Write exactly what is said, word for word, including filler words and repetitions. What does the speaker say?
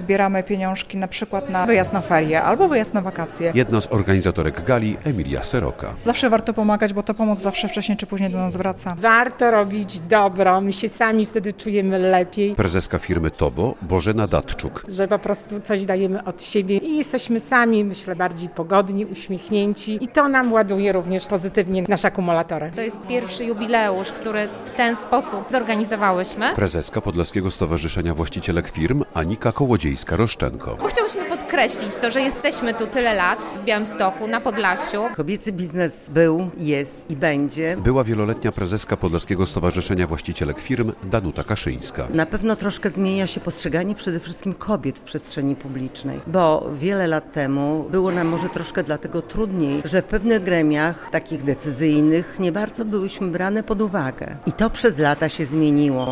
zbieramy pieniążki na przykład na wyjazd na ferie albo wyjazd na wakacje. Jedna z organizatorek gali, Emilia Seroka. Zawsze warto pomagać, bo ta pomoc zawsze wcześniej czy później do nas wraca. Warto robić dobro, my się sami wtedy czujemy lepiej. Prezeska firmy Tobo, Bożena Datczuk. Że po prostu coś dajemy od siebie i jesteśmy sami, myślę, bardziej pogodni, uśmiechnięci i to nam ładuje również pozytywnie nasze akumulatory. To jest pierwszy jubileusz, który w ten sposób zorganizowałyśmy. Prezeska Podlaskiego Stowarzyszenia Właścicielek Firm, Anika Kołodziejska-Roszczenko. Bo chciałyśmy podkreślić to, że jesteśmy tu tyle lat w Białymstoku, na Podlasiu. Kobiecy biznes był, jest i będzie. Była wieloletnia prezeska Podlaskiego Stowarzyszenia Właścicielek Firm, Danuta Kaszyńska. Na pewno troszkę zmienia się postrzeganie przede wszystkim kobiet w przestrzeni publicznej, bo wiele lat temu było nam może troszkę dlatego trudniej, że w pewnych gremiach takich decyzyjnych nie bardzo byłyśmy brane pod uwagę. I to przez lata się zmieniło.